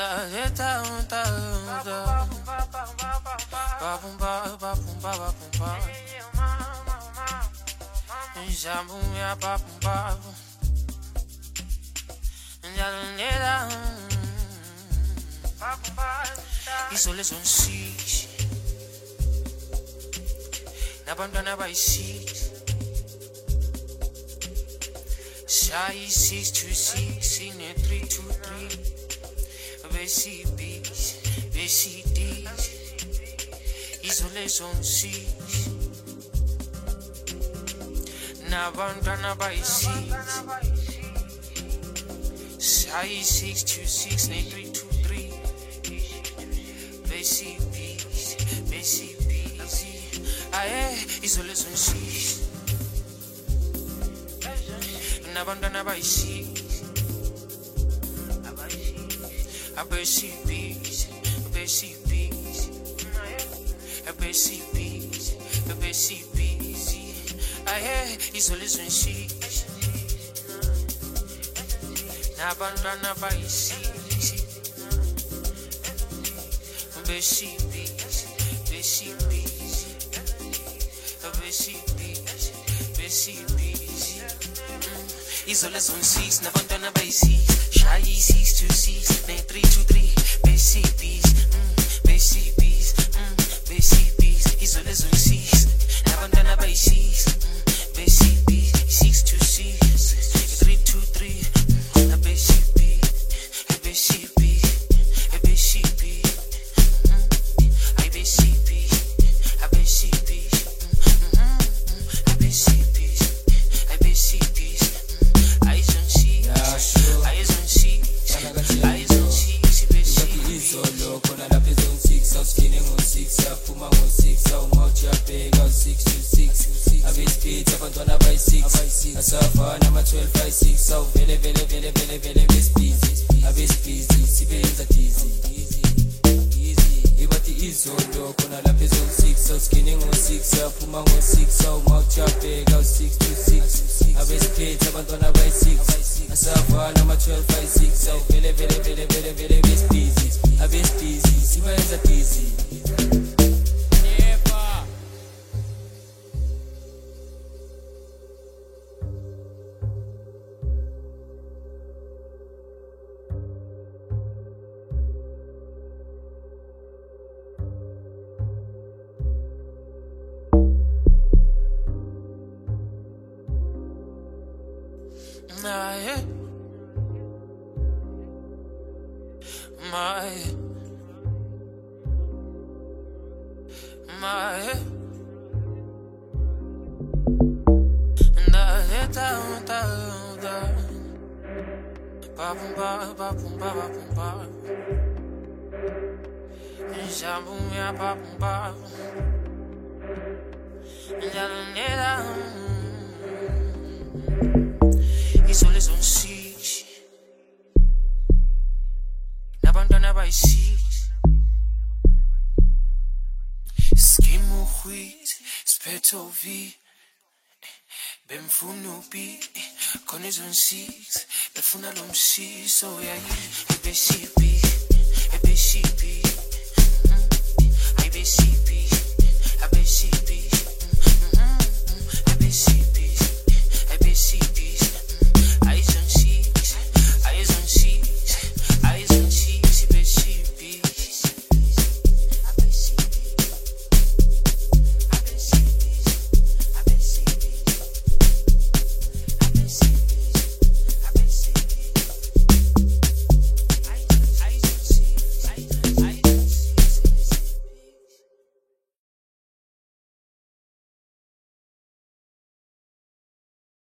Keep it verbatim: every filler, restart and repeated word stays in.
Isolation Nabandana by six Shy six two six in a three two three Basic B's Basic D's Isolation six Nabandana by six Shy six two six in a three two three Basic B's Basic Aye, isolation six. Nabandana by six. A basic bees, a basic bees, a basic bees, a basic bees. Aye, isolation six. Nabandana by six. Basic bees, basic bees. Basic bees, basic bees. Isolation six, Nabandana by six. Shy six two six, nine three two three. Basic bees, basic bees, basic bees. Isolation six, Nabandana by six. Basic bees, six two six, three two three. A basic bee, a basic bee, a basic bee. I basic bee, a basic bee. Safa nama twelve five six so vele vele vele vele vele besibizi abesibizi sibenza tizi easy ibati izolo khona lapha ezo six so skinning on six aphuma ngo six so mouth chape go six to six abesiphethe abantwana by six safa nama twelve five six so vele vele vele vele vele besibizi abesibizi sibenza tizi. My, my, my, na down, down, down, ba boom ba ba boom ba ba boom ba, jambum ya ba boom ba, janela. Isolation six. Nabandana by six. Skimo wheat, speto v. Bemfuno b. Connection six. Befuna lom six. So yeah, a basic b. A basic b. A basic b. A basic b. A basic b.